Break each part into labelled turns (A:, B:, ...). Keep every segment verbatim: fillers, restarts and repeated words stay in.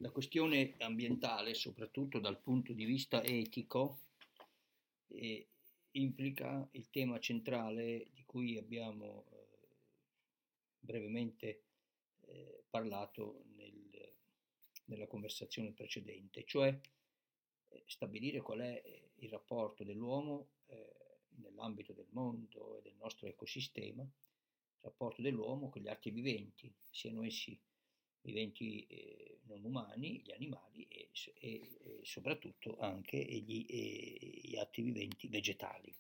A: La questione ambientale, soprattutto dal punto di vista etico, eh, implica il tema centrale di cui abbiamo eh, brevemente eh, parlato nel- nella conversazione precedente, cioè eh, stabilire qual è eh, il rapporto dell'uomo eh, nell'ambito del mondo e del nostro ecosistema, il rapporto dell'uomo con gli altri viventi, siano essi viventi eh, non umani, gli animali e, e- e soprattutto anche gli, e- gli altri viventi vegetali.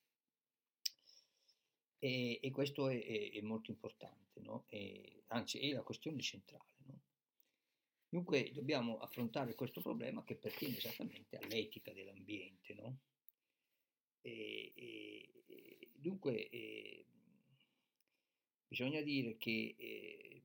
A: E, e questo è, è- è molto importante, no? E, anzi è la questione centrale, no? Dunque dobbiamo affrontare questo problema che pertiene esattamente all'etica dell'ambiente, no? E, e- e dunque eh, bisogna dire che eh,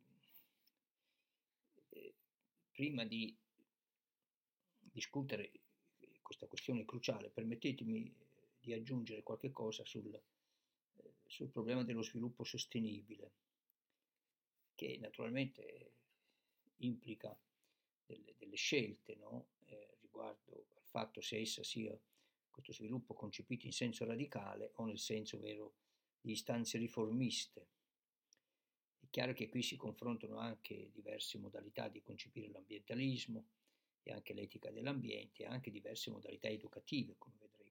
A: eh, prima di discutere questa questione cruciale, permettetemi di aggiungere qualche cosa sul, eh, sul problema dello sviluppo sostenibile, che naturalmente implica delle, delle scelte, no? Eh, riguardo al fatto se essa sia questo sviluppo concepito in senso radicale o nel senso vero di istanze riformiste. È chiaro che qui si confrontano anche diverse modalità di concepire l'ambientalismo e anche l'etica dell'ambiente e anche diverse modalità educative, come vedremo.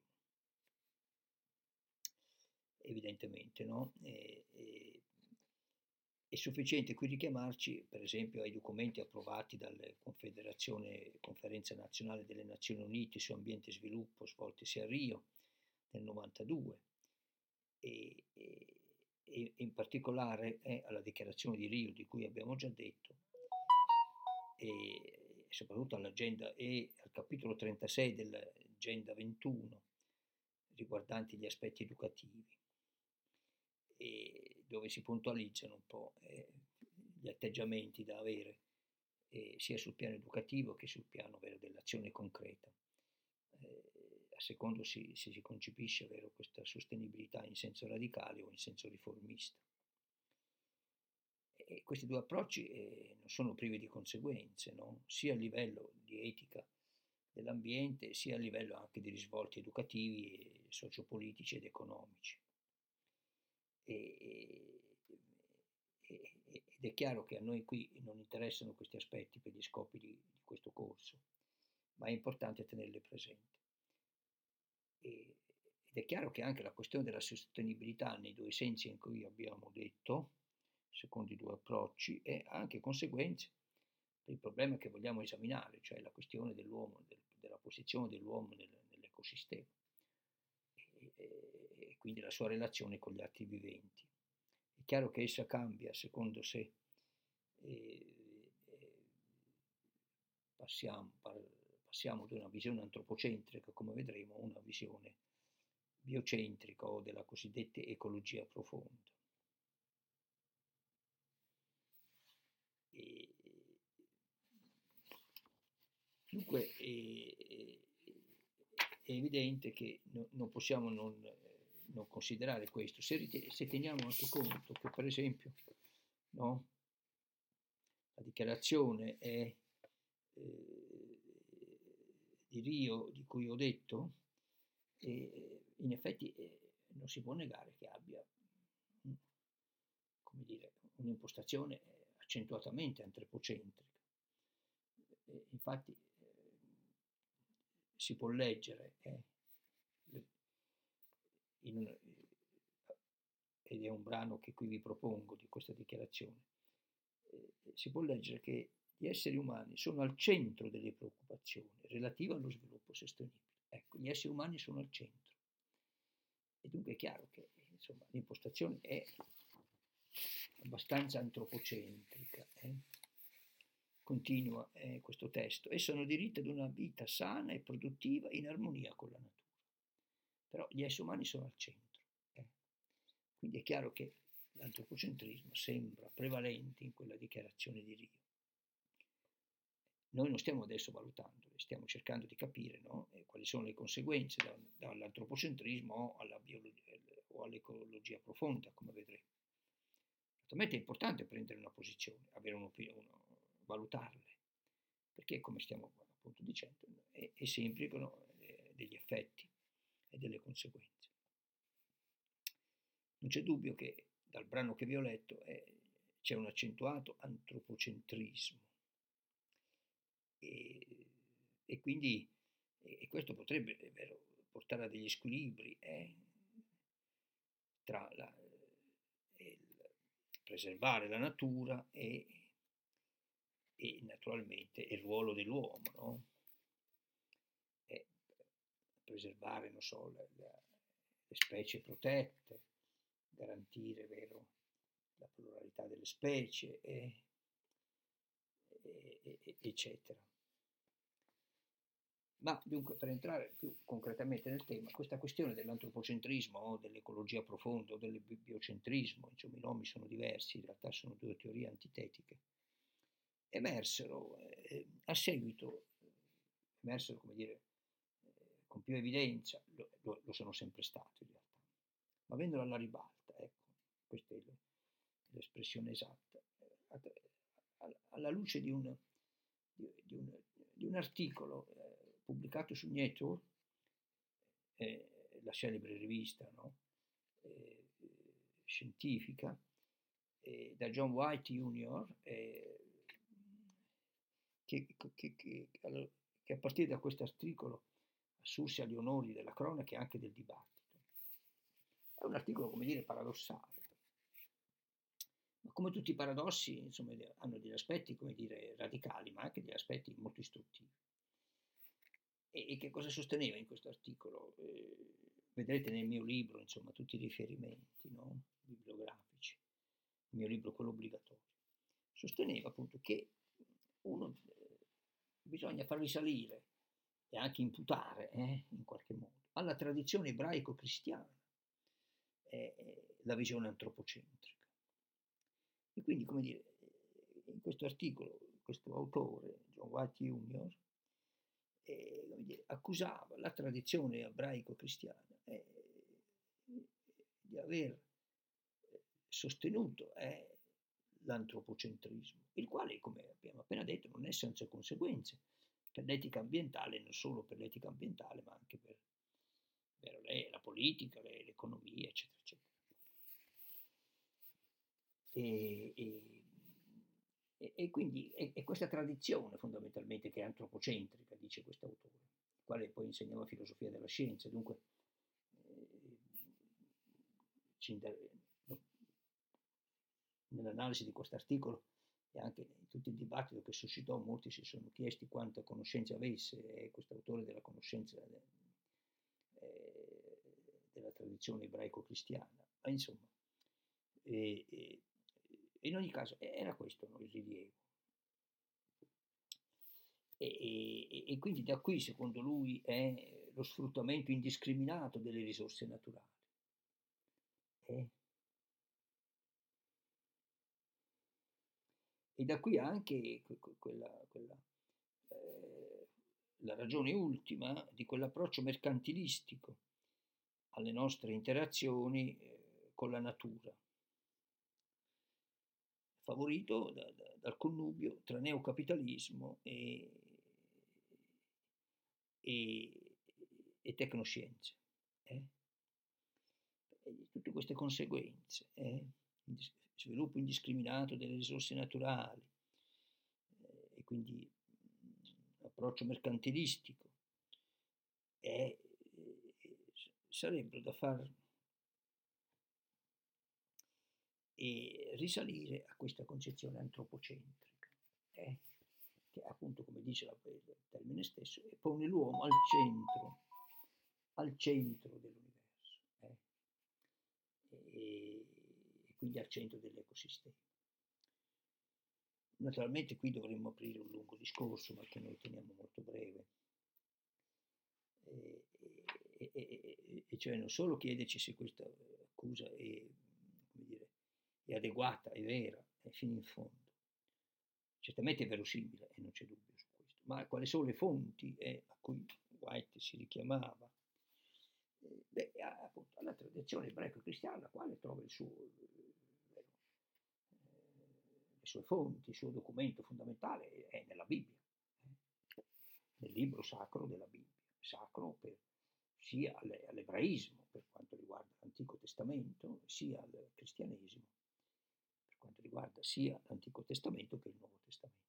A: Evidentemente, no? E, e, è sufficiente qui richiamarci, per esempio, ai documenti approvati dalla Confederazione, Conferenza Nazionale delle Nazioni Unite su Ambiente e Sviluppo, svoltisi a Rio nel novantadue, e, e, e in particolare eh, alla Dichiarazione di Rio, di cui abbiamo già detto, e soprattutto all'agenda e al capitolo trentasei dell'agenda ventuno, riguardanti gli aspetti educativi, e dove si puntualizzano un po' eh, gli atteggiamenti da avere eh, sia sul piano educativo che sul piano vero, dell'azione concreta, eh, a secondo se si, si concepisce vero, questa sostenibilità in senso radicale o in senso riformista. E questi due approcci eh, non sono privi di conseguenze, no? Sia a livello di etica dell'ambiente, sia a livello anche di risvolti educativi, e sociopolitici ed economici. E, e, ed è chiaro che a noi qui non interessano questi aspetti per gli scopi di, di questo corso, ma è importante tenerli presenti. E, ed è chiaro che anche la questione della sostenibilità nei due sensi in cui abbiamo detto, secondo i due approcci, e ha anche conseguenze per il problema che vogliamo esaminare, cioè la questione dell'uomo, del, della posizione dell'uomo nel, nell'ecosistema e, e, e quindi la sua relazione con gli altri viventi. È chiaro che essa cambia secondo se eh, eh, passiamo, passiamo da una visione antropocentrica, come vedremo, a una visione biocentrica o della cosiddetta ecologia profonda. E, dunque è, è evidente che no, non possiamo non, non considerare questo, se, se teniamo anche conto che per esempio no, la dichiarazione è, eh, di Rio di cui ho detto, e in effetti eh, non si può negare che abbia come dire, un'impostazione accentuatamente antropocentrica. E infatti eh, si può leggere eh, in un, ed è un brano che qui vi propongo di questa dichiarazione, eh, si può leggere che gli esseri umani sono al centro delle preoccupazioni relative allo sviluppo sostenibile. Ecco, gli esseri umani sono al centro. E dunque è chiaro che insomma, l'impostazione è abbastanza antropocentrica. Eh? Continua eh, questo testo. Essi hanno diritto ad una vita sana e produttiva in armonia con la natura. Però gli esseri umani sono al centro. Eh? Quindi è chiaro che l'antropocentrismo sembra prevalente in quella dichiarazione di Rio. Noi non stiamo adesso valutando, stiamo cercando di capire no? eh, quali sono le conseguenze da, dall'antropocentrismo o, alla biologia, o all'ecologia profonda, come vedremo. Naturalmente è importante prendere una posizione, avere un'opinione, valutarle, perché, come stiamo appunto dicendo, e, e si implicano eh, degli effetti e delle conseguenze. Non c'è dubbio che dal brano che vi ho letto eh, c'è un accentuato antropocentrismo e, e quindi e questo potrebbe, è vero, portare a degli squilibri eh, tra la, il preservare la natura e, e naturalmente il ruolo dell'uomo, no? E preservare, non so, la, la, le specie protette, garantire, vero, la pluralità delle specie, e, e, e, eccetera. Ma dunque, per entrare più concretamente nel tema, questa questione dell'antropocentrismo o dell'ecologia profonda o del biocentrismo, insomma i nomi sono diversi, in realtà sono due teorie antitetiche, emersero eh, a seguito, emersero, come dire, eh, con più evidenza, lo, lo, lo sono sempre stato in realtà, ma vennero alla ribalta, ecco, questa è l'espressione esatta, alla luce di un, di, di un, di un articolo eh, pubblicato su Nature, eh, la celebre rivista, no? eh, scientifica, eh, da John White junior, eh, che, che, che, che a partire da questo articolo assurse agli onori della cronaca e anche del dibattito. È un articolo, come dire, paradossale, ma come tutti i paradossi, insomma, hanno degli aspetti, come dire, radicali, ma anche degli aspetti molto istruttivi. E, e che cosa sosteneva in questo articolo? Eh, vedrete nel mio libro, insomma, tutti i riferimenti, no? Bibliografici, il mio libro, quello obbligatorio. Sosteneva appunto che uno eh, bisogna far risalire e anche imputare, eh, in qualche modo, alla tradizione ebraico-cristiana eh, la visione antropocentrica. E quindi, come dire, in questo articolo, questo autore, John White junior, eh, come dire, accusava la tradizione ebraico-cristiana eh, di aver sostenuto eh, l'antropocentrismo, il quale, come abbiamo appena detto, non è senza conseguenze per l'etica ambientale, non solo per l'etica ambientale, ma anche per, per le, la politica, le, l'economia, eccetera, eccetera. E, e, e quindi è, è questa tradizione fondamentalmente che è antropocentrica, dice questo autore, il quale poi insegnava filosofia della scienza, dunque eh, nell'analisi di questo articolo e anche in tutto il dibattito che suscitò, molti si sono chiesti quanta conoscenza avesse questo autore della conoscenza de, eh, della tradizione ebraico-cristiana, ma insomma, e, e, in ogni caso era questo, no, il rilievo. E, e, e quindi da qui, secondo lui, è lo sfruttamento indiscriminato delle risorse naturali. Eh? E da qui anche quella, quella eh, la ragione ultima di quell'approccio mercantilistico alle nostre interazioni eh, con la natura, favorito da, da, dal connubio tra neocapitalismo e, e, e tecnoscienze. Eh? E tutte queste conseguenze, eh? Sviluppo indiscriminato delle risorse naturali eh, e quindi mh, approccio mercantilistico e, e sarebbero da far e risalire a questa concezione antropocentrica, eh, che appunto, come dice la, il termine stesso, pone l'uomo al centro, al centro dell'universo, eh, e, e quindi al centro dell'ecosistema. Naturalmente qui dovremmo aprire un lungo discorso, ma che noi teniamo molto breve, e, e, e, e cioè non solo chiederci se questa accusa è, come dire, è adeguata, è vera, è fino in fondo. Certamente è verosimile e non c'è dubbio su questo, ma quali sono le fonti eh, a cui White si richiamava? Eh, beh, appunto, alla tradizione ebraico-cristiana, la quale trova il suo, eh, le sue fonti, il suo documento fondamentale è nella Bibbia. Eh. libro sacro della Bibbia, sacro per, sia all'ebraismo per quanto riguarda l'Antico Testamento, sia al cristianesimo per quanto riguarda sia l'Antico Testamento che il Nuovo Testamento.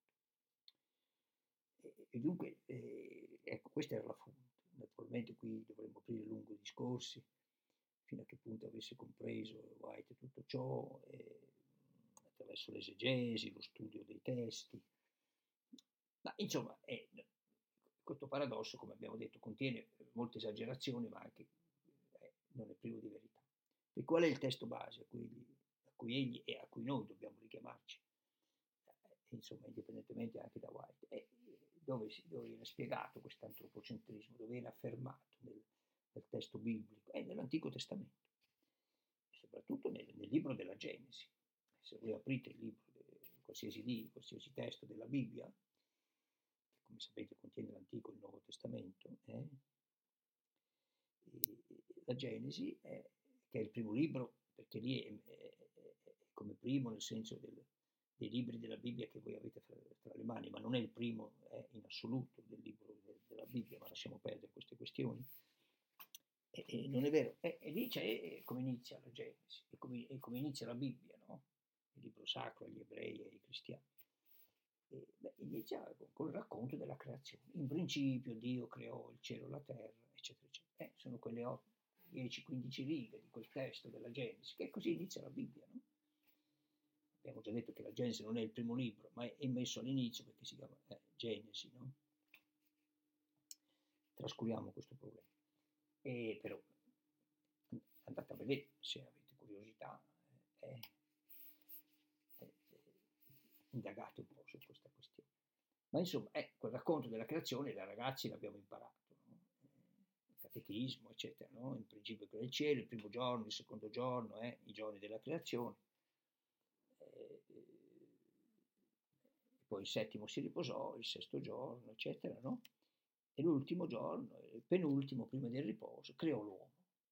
A: E, e dunque, eh, ecco, questa era la fonte. Naturalmente qui dovremmo aprire lunghi discorsi fino a che punto avesse compreso White tutto ciò, eh, attraverso l'esegesi, lo studio dei testi. Ma insomma, è, questo paradosso, come abbiamo detto, contiene molte esagerazioni, ma anche eh, non è privo di verità. E qual è il testo base a cui, a cui egli e a cui noi dobbiamo richiamarci? Eh, insomma, indipendentemente anche da White. Eh, dove, si, dove viene spiegato questo antropocentrismo, dove viene affermato nel, nel testo biblico? È nell'Antico Testamento, soprattutto nel, nel libro della Genesi. Se voi aprite il libro, de, qualsiasi libro, qualsiasi testo della Bibbia, che come sapete contiene l'Antico e il Nuovo Testamento, eh? la Genesi, è, che è il primo libro, perché lì è, è, è, è come primo nel senso del, dei libri della Bibbia che voi avete fra, tra le mani, ma non è il primo è in assoluto del libro de, della Bibbia, ma lasciamo perdere queste questioni. E, e non è vero, e, e lì c'è come inizia la Genesi, e come, e come inizia la Bibbia, no? Il libro sacro agli ebrei e ai cristiani. E, beh, inizia con, con il racconto della creazione. In principio Dio creò il cielo e la terra, eccetera, eccetera. Eh, sono quelle dieci quindici righe di quel testo della Genesi, che così inizia la Bibbia, no? Abbiamo già detto che la Genesi non è il primo libro, ma è messo all'inizio perché si chiama eh, Genesi, no? Trascuriamo questo problema. E però andate a vedere se avete curiosità, eh, eh, indagate un po' su questa questione. Ma insomma, eh, quel racconto della creazione da ragazzi l'abbiamo imparato, no? Il catechismo, eccetera, no? In principio crea il cielo, il primo giorno, il secondo giorno, eh, i giorni della creazione. Eh, poi il settimo si riposò, il sesto giorno, eccetera, no? E l'ultimo giorno, il penultimo, prima del riposo, creò l'uomo.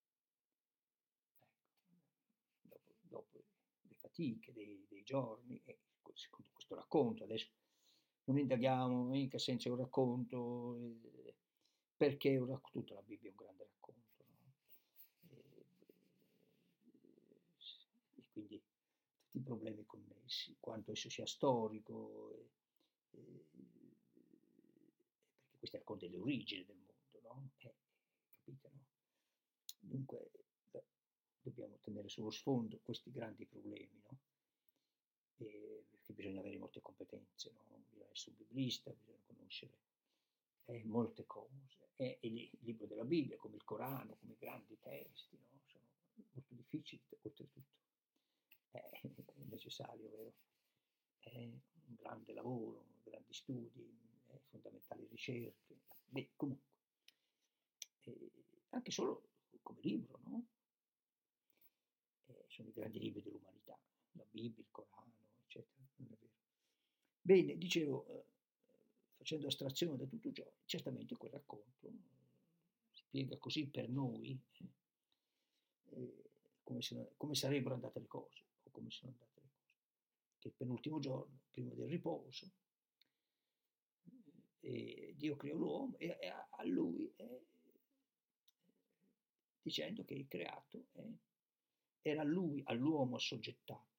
A: Ecco, dopo, dopo le fatiche dei, dei giorni, e secondo questo racconto, adesso non indaghiamo in che senso è un racconto, eh, perché è un racconto, tutta la Bibbia è un grande racconto, no? E, e quindi tutti i problemi connessi, quanto esso sia storico, e, e, perché questo racconta le origini del mondo, no? Eh, capite, no? Dunque beh, dobbiamo tenere sullo sfondo questi grandi problemi, no? E, perché bisogna avere molte competenze, no? Bisogna essere un biblista, bisogna conoscere eh, molte cose. E, e il libro della Bibbia, come il Corano, come i grandi testi, no? Sono molto difficili, oltretutto. È necessario, vero? È un grande lavoro, grandi studi, eh, fondamentali ricerche. Beh, comunque, eh, anche solo come libro, no? Eh, sono i grandi libri dell'umanità, la Bibbia, il Corano, eccetera, non è vero. Bene, dicevo, eh, facendo astrazione da tutto ciò, certamente quel racconto eh, spiega così per noi eh, come, se, come sarebbero andate le cose, o come sono andate le cose. Che il penultimo giorno, prima del riposo, eh, Dio creò l'uomo e, e a, a lui, eh, dicendo che il creato eh, era a lui, all'uomo assoggettato,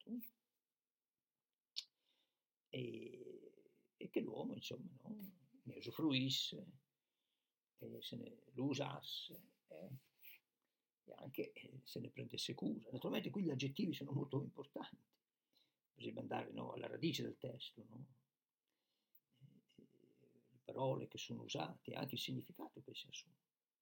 A: e, e che l'uomo, insomma, no, ne usufruisse, e se ne lo usasse, eh, e anche eh, se ne prendesse cura. Naturalmente qui gli aggettivi sono molto importanti, bisogna andare no, alla radice del testo, no? E, e, le parole che sono usate, anche il significato che si assume.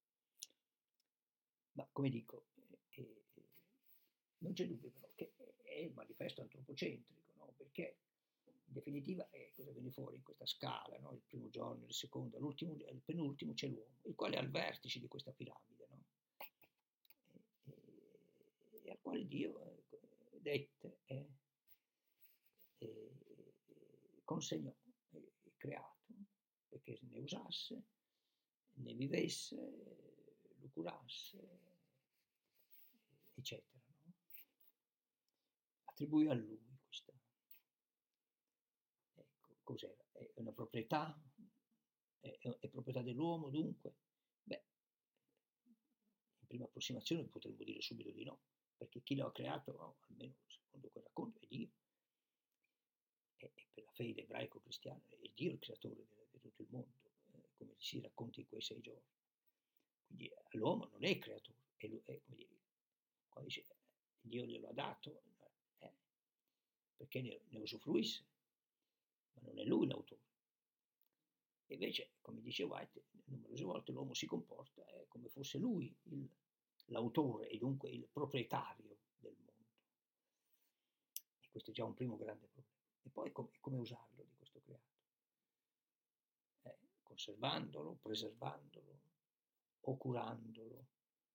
A: Ma come dico, eh, eh, non c'è dubbio però che è il manifesto antropocentrico, no? Perché in definitiva eh, cosa viene fuori in questa scala, no? Il primo giorno, il secondo, l'ultimo, il penultimo c'è l'uomo, il quale è al vertice di questa piramide, no? E, e, e al quale Dio eh, dette e eh, eh, consegnò e eh, creato perché ne usasse, ne vivesse, lo curasse, eccetera, no? Attribuì a lui questa, ecco, cos'era? È una proprietà è, è, è proprietà dell'uomo dunque? Beh, in prima approssimazione potremmo dire subito di no, perché chi lo ha creato, no, almeno secondo quel racconto, è Dio. E, e per la fede ebraico-cristiana è Dio il creatore di, di tutto il mondo, eh, come si racconta in quei sei giorni. Quindi l'uomo non è il creatore, è, è, come dire, quando dice Dio glielo ha dato, eh, perché ne, ne usufruisse, ma non è lui l'autore. E invece, come dice White, numerose volte l'uomo si comporta eh, come fosse lui il, l'autore e dunque il proprietario del mondo. E questo è già un primo grande problema. E poi com- come usarlo di questo creato? Eh, conservandolo, preservandolo, o curandolo,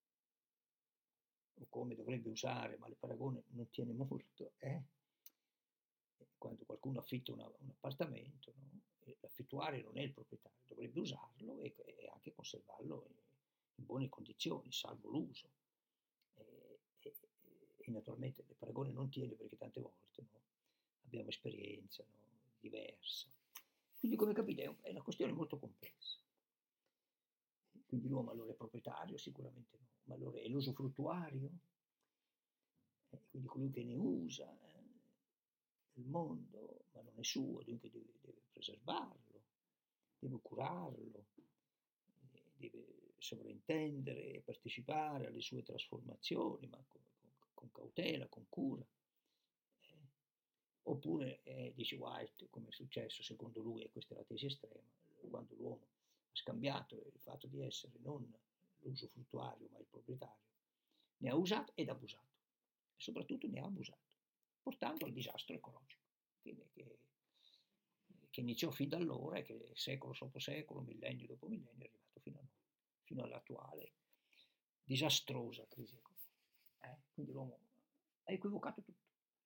A: o come dovrebbe usare, ma il paragone non tiene molto, eh? Quando qualcuno affitta una, un appartamento, no? L'affittuario non è il proprietario, dovrebbe usarlo e, e anche conservarlo in, in, buone condizioni, salvo l'uso. E, e, e naturalmente il paragone non tiene perché tante volte, no? Abbiamo esperienza, no? Diversa. Quindi come capite è una questione molto complessa. Quindi l'uomo allora è proprietario? Sicuramente no, ma allora è l'usufruttuario? Eh, quindi colui che ne usa eh, il mondo, ma non è suo, dunque deve, deve preservarlo, deve curarlo, eh, deve sovrintendere e partecipare alle sue trasformazioni, ma con, con, con cautela, con cura. Eh, oppure, eh, dice White, come è successo secondo lui, e questa è la tesi estrema, quando l'uomo ha scambiato il fatto di essere non l'usufruttuario ma il proprietario, ne ha usato ed abusato, e soprattutto ne ha abusato, portando al disastro ecologico, che, che, che iniziò fin da allora e che secolo dopo secolo, millennio dopo millennio è arrivato fino a noi, fino all'attuale disastrosa crisi economica. Eh? Quindi l'uomo ha equivocato tutto.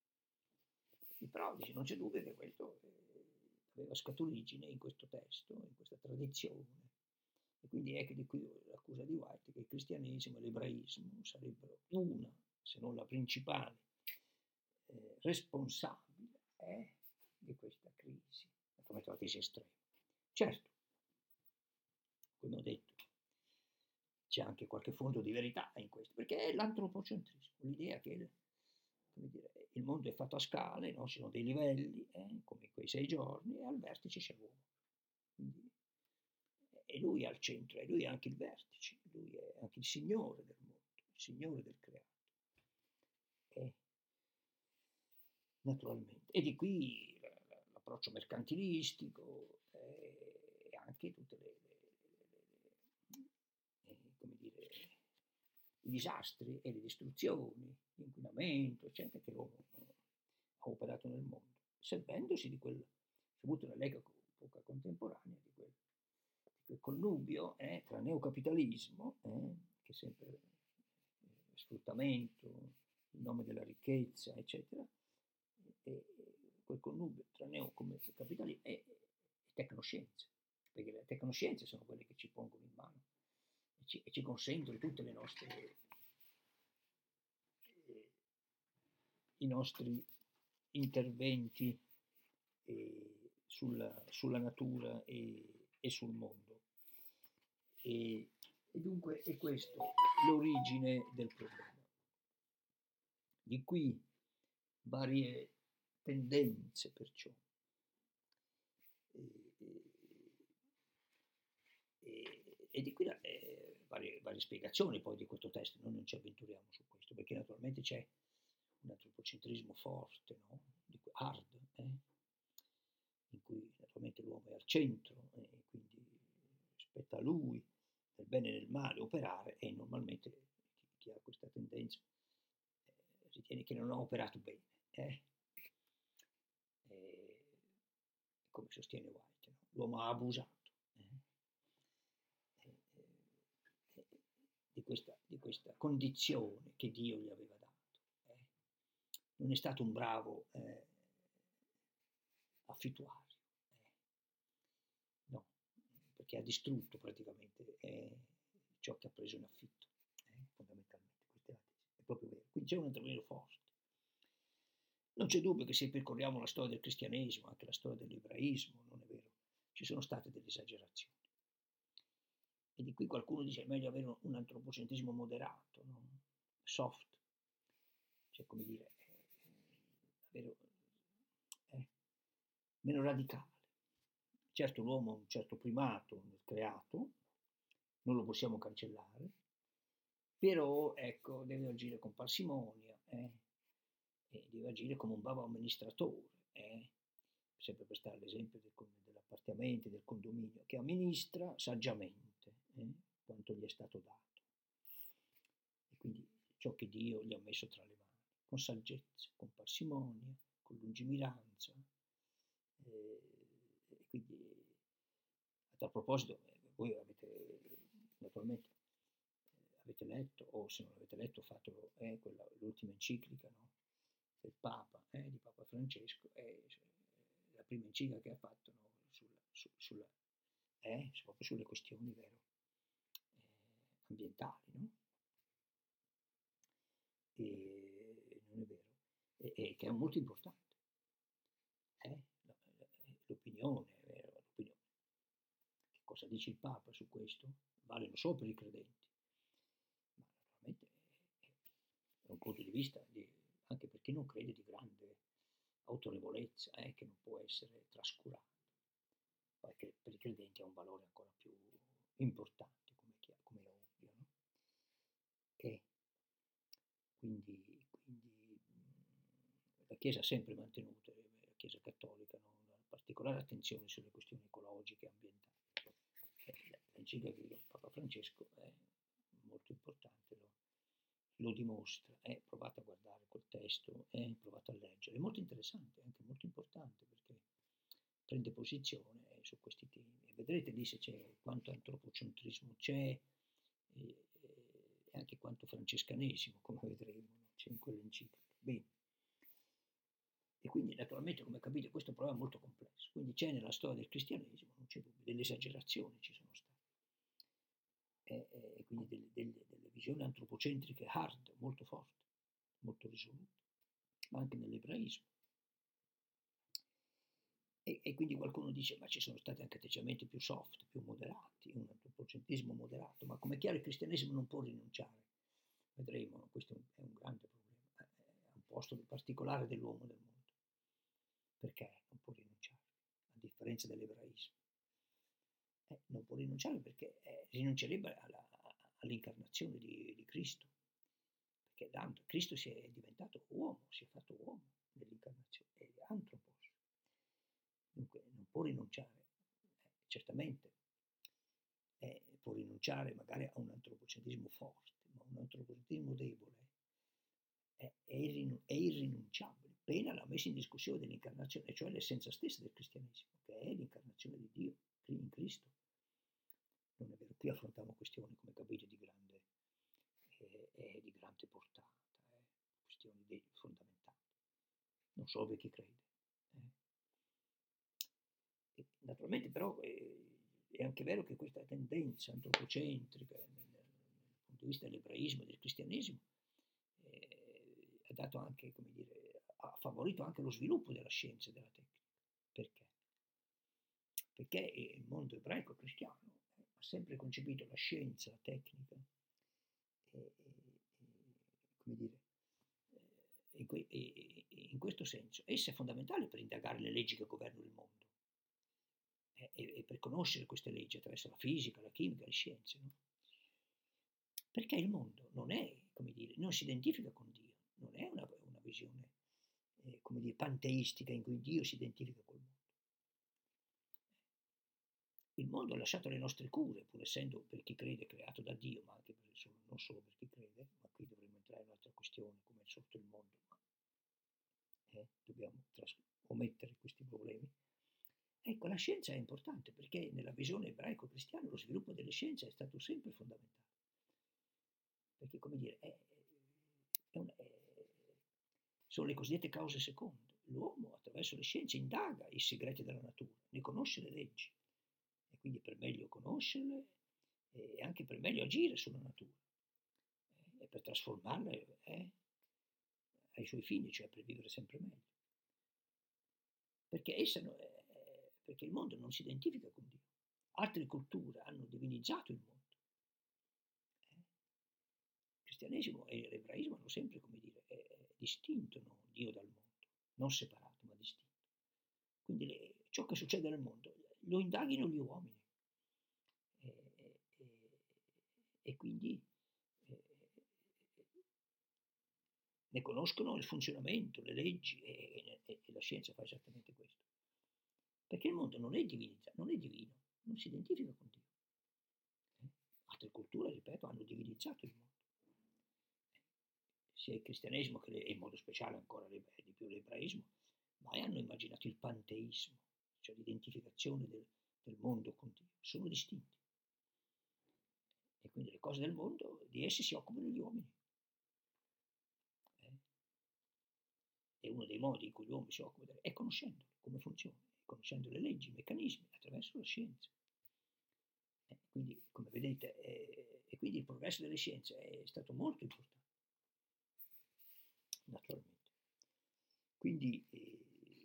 A: Però dice, non c'è dubbio che questo eh, aveva scaturigine in questo testo, in questa tradizione. E quindi ecco di qui l'accusa di White che il cristianesimo e l'ebraismo sarebbero una, se non la principale, eh, responsabile eh, di questa crisi, naturalmente la crisi estrema. Certo, come ho detto, c'è anche qualche fondo di verità in questo, perché è l'antropocentrismo, l'idea che il, come dire, il mondo è fatto a scale, no? Ci sono dei livelli, eh, come quei sei giorni, e al vertice c'è l'uomo. Quindi, e lui è al centro, e lui è anche il vertice, lui è anche il signore del mondo, il signore del creato. E, naturalmente. E di qui l'approccio mercantilistico eh, e anche tutte le, le, le, le eh, come dire, i disastri e le distruzioni, l'inquinamento, eccetera, che l'uomo ha operato nel mondo, servendosi di quel, c'è avuto nell'epoca contemporanea di quel, di quel connubio eh, tra neocapitalismo, eh, che è sempre eh, sfruttamento in nome della ricchezza, eccetera, e, e quel connubio tra neocapitalismo e, e tecnoscienze, perché le tecnoscienze sono quelle che ci pongono in mano e ci, e ci consentono tutte le nostre eh, i nostri interventi eh, sulla, sulla natura e, e sul mondo. E, e dunque è questo l'origine del problema. Di qui varie tendenze perciò. E, e, e di qui eh, varie, varie spiegazioni poi di questo testo, noi non ci avventuriamo su questo, perché naturalmente c'è un antropocentrismo forte, no? Di cui, hard, eh? In cui naturalmente l'uomo è al centro e eh, quindi spetta a lui, nel bene e nel male, operare e normalmente chi, chi ha questa tendenza eh, ritiene che non ha operato bene. Eh? E, come sostiene White, no? L'uomo ha abusato eh? e, e, di, questa, di questa condizione che Dio gli aveva dato. Eh? Non è stato un bravo eh, affittuario. Eh. No, perché ha distrutto praticamente eh, ciò che ha preso in affitto, eh, fondamentalmente. Questa è la tesi, è proprio vero. Quindi c'è un intervento forte. Non c'è dubbio che se percorriamo la storia del cristianesimo, anche la storia dell'ebraismo, non è vero, ci sono state delle esagerazioni. E di qui qualcuno dice è meglio avere un, un antropocentrismo moderato, no? Soft, cioè come dire, eh, avere, eh, meno radicale. Certo l'uomo ha un certo primato nel creato, non lo possiamo cancellare, però ecco, deve agire con parsimonia, eh, e deve agire come un bravo amministratore, eh, sempre per stare all'esempio del, dell'appartamento, del condominio, che amministra saggiamente eh, quanto gli è stato dato. E quindi ciò che Dio gli ha messo tra le mani, con saggezza, con parsimonia, con lungimiranza. Eh, e quindi, a tal proposito, eh, voi avete naturalmente eh, avete letto, o se non l'avete letto, fatelo, eh, quella, l'ultima enciclica, no? Del Papa, eh, di Papa Francesco, è la prima enciclica che ha fatto, no? sulla, su, sulla, eh, proprio sulle questioni, vero, eh, ambientali, no? E non è vero, e, e che è molto importante. Eh? L'opinione, vero? L'opinione. Che cosa dice il Papa su questo? Vale non solo per i credenti, ma naturalmente da un punto di vista di, anche per chi non crede, di grande autorevolezza, eh, che non può essere trascurato. Perché per i credenti ha un valore ancora più importante, come, come è ovvio, no? E quindi, quindi mh, la Chiesa ha sempre mantenuto, la Chiesa cattolica, no? Una particolare attenzione sulle questioni ecologiche e ambientali. L'enciclica di Papa Francesco è molto importante, lo, lo dimostra. Eh, provate a guardare quel testo, eh, provate a leggere. È molto interessante, anche molto importante, perché prende posizione eh, su questi temi. E vedrete lì se c'è quanto antropocentrismo c'è, e, e anche quanto francescanesimo, come vedremo, no? C'è in quell'enciclica. Bene. E quindi naturalmente, come capite, questo è un problema molto complesso. Quindi c'è nella storia del cristianesimo, non c'è dubbio, delle esagerazioni ci sono state. E, e quindi delle, delle, delle visioni antropocentriche hard, molto forti, molto risolute, ma anche nell'ebraismo. E, e quindi qualcuno dice, ma ci sono stati anche atteggiamenti più soft, più moderati, un antropocentrismo moderato, ma come è chiaro il cristianesimo non può rinunciare. Vedremo, no? Questo è un grande problema, è un posto particolare dell'uomo nel mondo. Perché non può rinunciare, a differenza dell'ebraismo? Eh, non può rinunciare perché eh, rinuncerebbe alla, all'incarnazione di, di Cristo, perché tanto Cristo si è diventato uomo, si è fatto uomo nell'incarnazione, è antropos. Dunque non può rinunciare, eh, certamente eh, può rinunciare magari a un antropocentrismo forte, ma un antropocentrismo debole è, è, irrin- è irrinunciabile, pena la messa in discussione dell'incarnazione, cioè l'essenza stessa del cristianesimo, che è l'incarnazione di Dio in Cristo. Non è vero, qui affrontiamo questioni, come capite, di grande, eh, eh, di grande portata, eh, questioni de- fondamentali, non solo per chi crede. Eh. E naturalmente però eh, è anche vero che questa tendenza antropocentrica nel, nel punto di vista dell'ebraismo e del cristianesimo eh, ha dato anche, come dire, ha favorito anche lo sviluppo della scienza e della tecnica. Perché? Perché il mondo ebraico cristiano eh, ha sempre concepito la scienza, la tecnica, e, e, e, come dire, eh, in, que, e, in questo senso essa è fondamentale per indagare le leggi che governano il mondo. E, e per conoscere queste leggi attraverso la fisica, la chimica, le scienze, no? Perché il mondo non è, come dire, non si identifica con Dio, non è una, una visione, eh, come dire, panteistica in cui Dio si identifica col mondo. Il mondo è lasciato alle nostre cure, pur essendo per chi crede creato da Dio, ma anche per, solo, non solo per chi crede, ma qui dovremmo entrare in un'altra questione, come è sorto il mondo, ma eh, dobbiamo tras- omettere questi problemi. Ecco, la scienza è importante perché nella visione ebraico-cristiana lo sviluppo delle scienze è stato sempre fondamentale. Perché, come dire, è, è un, è, sono le cosiddette cause seconde. L'uomo attraverso le scienze indaga i segreti della natura, ne conosce le leggi e quindi per meglio conoscerle e anche per meglio agire sulla natura eh, e per trasformarla eh, ai suoi fini, cioè per vivere sempre meglio. Perché essa no, eh, perché il mondo non si identifica con Dio. Altre culture hanno divinizzato il mondo, cristianesimo e l'ebraismo hanno sempre, come dire, è, è distinto, no? Dio dal mondo, non separato, ma distinto. Quindi le, ciò che succede nel mondo lo indaghino gli uomini. E, e, e quindi eh, ne conoscono il funzionamento, le leggi, e, e, e la scienza fa esattamente questo. Perché il mondo non è divinizzato, non è divino, non si identifica con Dio. Eh? Altre culture, ripeto, hanno divinizzato il mondo. Eh? Sia il cristianesimo che le, e in modo speciale ancora le, di più l'ebraismo, ma hanno immaginato il panteismo, cioè l'identificazione del, del mondo con Dio. Sono distinti. E quindi le cose del mondo, di esse si occupano gli uomini. Eh? E uno dei modi in cui gli uomini si occupano è conoscendolo, come funziona, conoscendo le leggi, i meccanismi, attraverso la scienza. Eh, quindi, come vedete, eh, e quindi il progresso delle scienze è stato molto importante, naturalmente. Quindi, eh,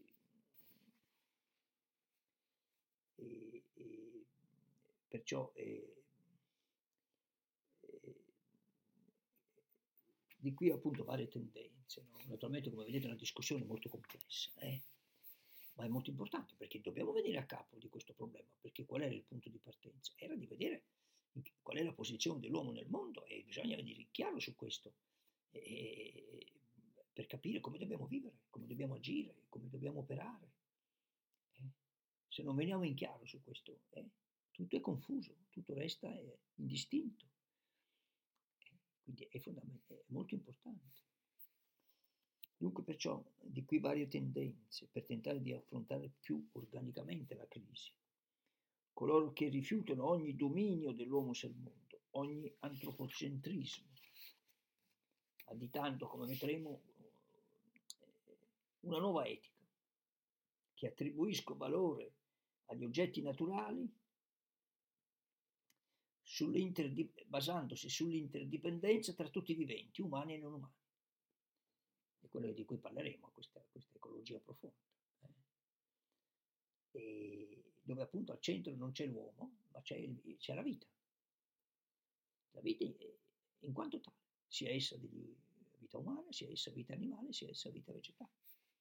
A: eh, eh, perciò, eh, eh, di qui appunto varie tendenze, no? Naturalmente, come vedete, è una discussione molto complessa, eh? Ma è molto importante perché dobbiamo venire a capo di questo problema, perché qual era il punto di partenza? Era di vedere qual è la posizione dell'uomo nel mondo e bisogna venire in chiaro su questo, e, per capire come dobbiamo vivere, come dobbiamo agire, come dobbiamo operare. Eh? Se non veniamo in chiaro su questo, eh, tutto è confuso, tutto resta eh, indistinto. Eh, quindi è, fondament- è molto importante. Dunque perciò di qui varie tendenze per tentare di affrontare più organicamente la crisi. Coloro che rifiutano ogni dominio dell'uomo sul mondo, ogni antropocentrismo, additando, come vedremo, una nuova etica, che attribuisca valore agli oggetti naturali basandosi sull'interdipendenza tra tutti i viventi, umani e non umani. È quello di cui parleremo, questa, questa ecologia profonda. Eh? E dove appunto al centro non c'è l'uomo, ma c'è, il, c'è la vita. La vita in quanto tale, sia essa di vita umana, sia essa vita animale, sia essa vita vegetale.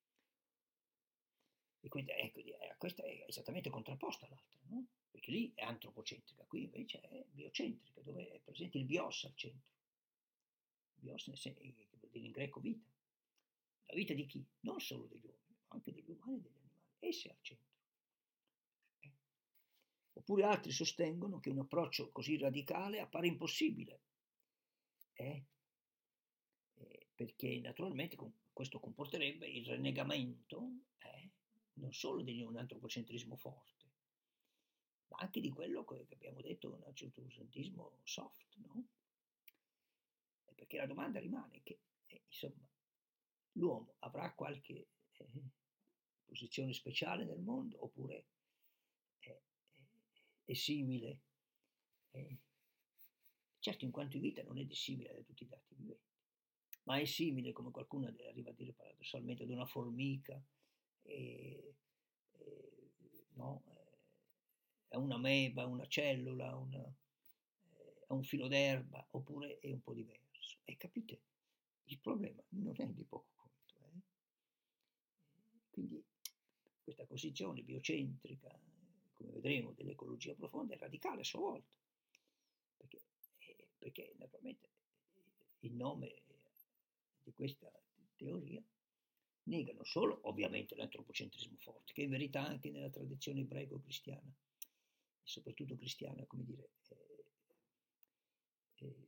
A: E quindi ecco, questa è esattamente contrapposta all'altra, no? Perché lì è antropocentrica, qui invece è biocentrica, dove è presente il bios al centro. Bios che vuol dire in greco vita. La vita di chi? Non solo degli uomini, ma anche degli umani e degli animali. Essa è al centro. Eh. Oppure altri sostengono che un approccio così radicale appare impossibile. Eh? Eh, perché naturalmente questo comporterebbe il rinnegamento eh, non solo di un antropocentrismo forte, ma anche di quello che abbiamo detto, un antropocentrismo soft, no? Eh, perché la domanda rimane che, eh, insomma, l'uomo avrà qualche eh, posizione speciale nel mondo oppure è, è, è simile? Eh, certo, in quanto in vita non è dissimile da tutti i dati viventi, ma è simile, come qualcuno arriva a dire paradossalmente, ad una formica, e, e, no, a un'ameba, a una cellula, una, eh, a un filo d'erba, oppure è un po' diverso. E capite, il problema non è di poco conto. Eh? Quindi questa posizione biocentrica, come vedremo, dell'ecologia profonda è radicale a sua volta, perché, eh, perché naturalmente in nome di questa teoria negano solo ovviamente l'antropocentrismo forte, che in verità anche nella tradizione ebraico-cristiana, e soprattutto cristiana, come dire, eh, eh,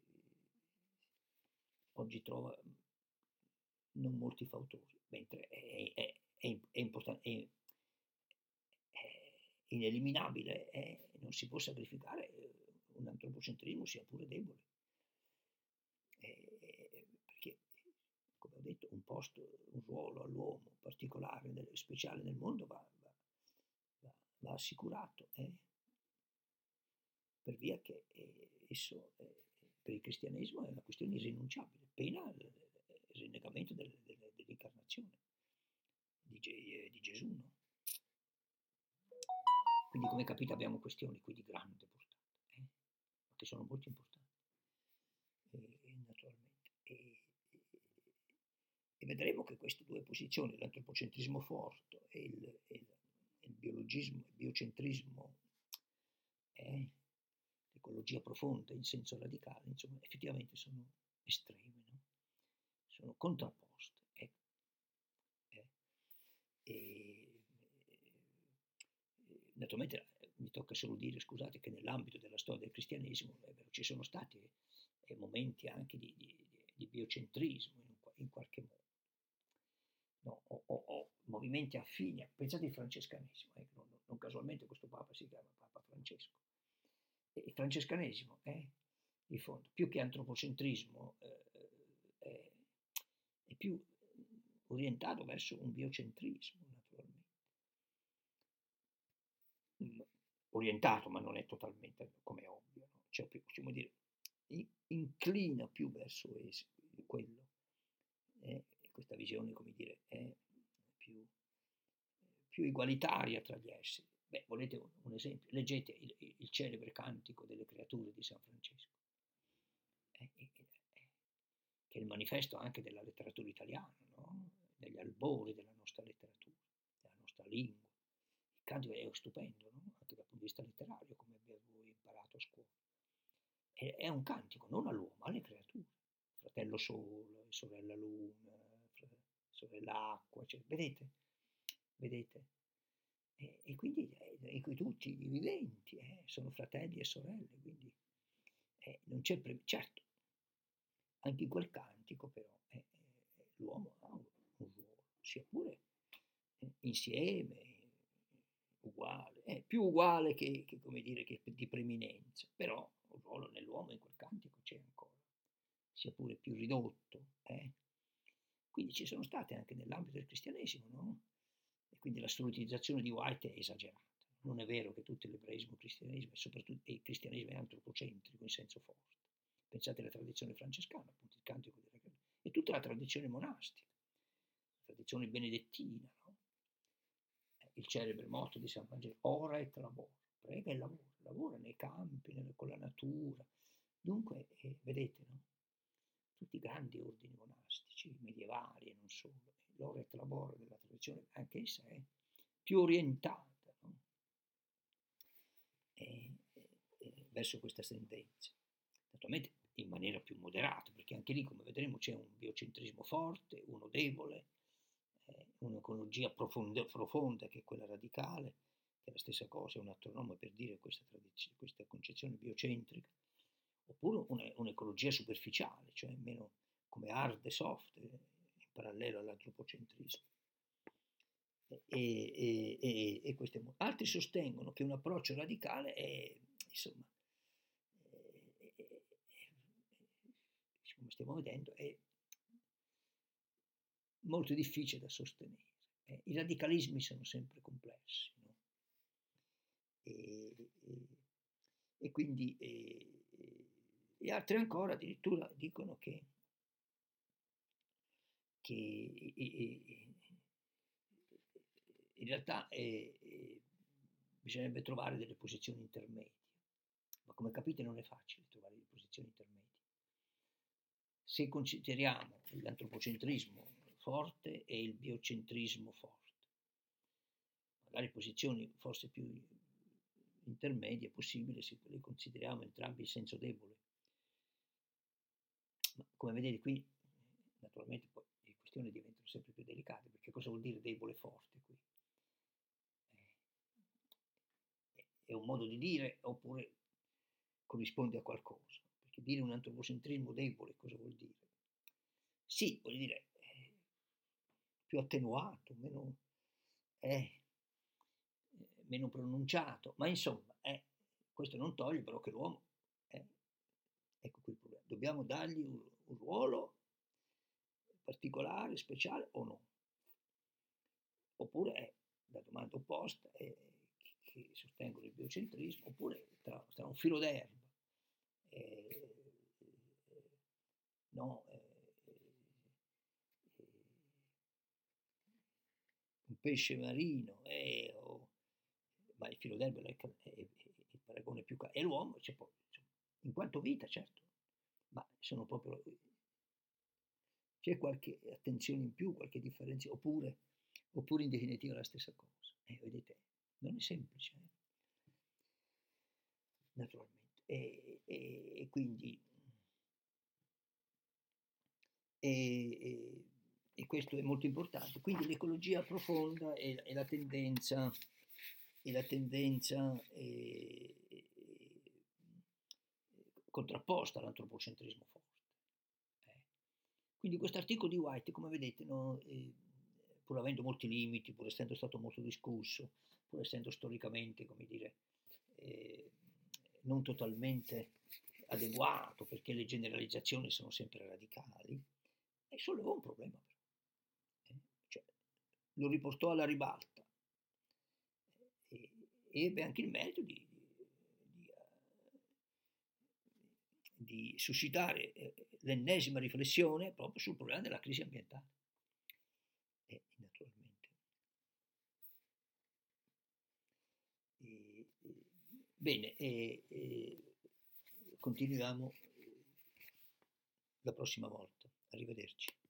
A: oggi trova non molti fautori, mentre è, è, è, è importante, è, è ineliminabile, è, non si può sacrificare un antropocentrismo sia pure debole. Eh, perché, come ho detto, un posto, un ruolo all'uomo particolare, nel, speciale nel mondo va, va, va, va assicurato, eh? Per via che eh, esso eh, per il cristianesimo è una questione irrinunciabile, pena il, il rinnegamento del, del, dell'incarnazione di, di Gesù. No? Quindi, come capite, abbiamo questioni qui di grande portata, eh? Ma che sono molto importanti, eh, naturalmente. vedremo che queste due posizioni, l'antropocentrismo forte e il, e il, il biologismo, il biocentrismo, eh, l'ecologia profonda in senso radicale, insomma, effettivamente sono estreme, no? Sono contrapposte. Ecco. Eh. E, e, naturalmente mi tocca solo dire, scusate, che nell'ambito della storia del cristianesimo è vero, ci sono stati eh, momenti anche di, di, di biocentrismo in, in qualche modo. No, o, o, o movimenti affini, pensate al francescanesimo, eh, non, non casualmente questo Papa si chiama Papa Francesco. E il francescanesimo è, in fondo, più che antropocentrismo, eh, è, è più orientato verso un biocentrismo, naturalmente. Orientato, ma non è totalmente come ovvio, no? Cioè, possiamo dire, inclina più verso es- quello. Eh, questa visione, come dire, è più, più egualitaria tra gli esseri. Beh, volete un, un esempio? Leggete il, il celebre Cantico delle creature di San Francesco, eh, eh, eh, che è il manifesto anche della letteratura italiana, no? Degli albori della nostra letteratura, della nostra lingua. Il cantico è stupendo, no? Anche dal punto di vista letterario, come avevo imparato a scuola. È, è un cantico non all'uomo, alle creature. Fratello Sole, sorella Luna, sorella Acqua, cioè, vedete? Vedete? E, e quindi eh, in cui tutti i viventi eh, sono fratelli e sorelle, quindi eh, non c'è pre- certo, anche in quel cantico però eh, eh, l'uomo ha un, un ruolo, sia pure eh, insieme, uguale, eh, più uguale che, che, come dire, che di preminenza, però un ruolo nell'uomo in quel cantico c'è ancora, sia pure più ridotto. Eh. Quindi ci sono state anche nell'ambito del cristianesimo, no? E quindi l'assolutizzazione di White è esagerata. Non è vero che tutto l'ebraismo, il cristianesimo, e soprattutto il cristianesimo è antropocentrico in senso forte. Pensate alla tradizione francescana, appunto il cantico della creatura, e tutta la tradizione monastica, la tradizione benedettina, no? Il celebre motto di San Vangelo, ora et labora, prega e lavora, lavora nei campi, nelle, con la natura. Dunque, eh, vedete, no? Tutti i grandi ordini monastici, medievali e non solo, l'ora et labora della tradizione, anche essa è più orientata, no? e, e, e verso questa tendenza. Naturalmente in maniera più moderata, perché anche lì, come vedremo, c'è un biocentrismo forte, uno debole, eh, un'ecologia profonda, profonda, che è quella radicale, che è la stessa cosa, è un altro nome per dire questa, tradizione, questa concezione biocentrica, oppure una, un'ecologia superficiale, cioè meno come hard e soft, eh, in parallelo all'antropocentrismo. E, e, e, e queste, altri sostengono che un approccio radicale è, insomma, è, è, è, come stiamo vedendo, è molto difficile da sostenere. Eh, I radicalismi sono sempre complessi, no? e, e, e quindi e, e altri ancora addirittura dicono che, che in realtà eh, eh, bisognerebbe trovare delle posizioni intermedie, ma come capite non è facile trovare delle posizioni intermedie. Se consideriamo l'antropocentrismo forte e il biocentrismo forte, magari posizioni forse più intermedie possibili se le consideriamo entrambi in senso debole. Ma come vedete qui, naturalmente poi le questioni diventano sempre più delicate, perché cosa vuol dire debole e forte qui? È un modo di dire oppure corrisponde a qualcosa? Perché dire un antropocentrismo debole cosa vuol dire? Sì, vuol dire eh, più attenuato, meno, eh, meno pronunciato, ma insomma, eh, questo non toglie però che l'uomo, eh, ecco qui il problema, dobbiamo dargli un, un ruolo particolare, speciale o no? Oppure è la domanda opposta, è, che sostengono il biocentrismo, oppure tra, tra un filo d'erba, eh, no, eh, eh, un pesce marino, eh, o, ma il filo d'erba è, è, è il paragone più caro, e l'uomo, cioè, poi, insomma, in quanto vita, certo, ma sono proprio C'è qualche attenzione in più, qualche differenza, oppure, oppure in definitiva la stessa cosa. Eh, vedete, non è semplice, eh? Naturalmente. E, e, e quindi e, e, e questo è molto importante. Quindi l'ecologia profonda è, è la tendenza, è la tendenza eh, eh, contrapposta all'antropocentrismo forte. Eh. Quindi questo articolo di White, come vedete, no, eh, pur avendo molti limiti, pur essendo stato molto discusso, pur essendo storicamente, come dire, eh, non totalmente adeguato, perché le generalizzazioni sono sempre radicali, e sollevò un problema però. Eh, cioè, lo riportò alla ribalta e, e ebbe anche il merito di, di, di suscitare eh, l'ennesima riflessione proprio sul problema della crisi ambientale. E naturalmente. E, e, bene, e, e continuiamo la prossima volta. Arrivederci.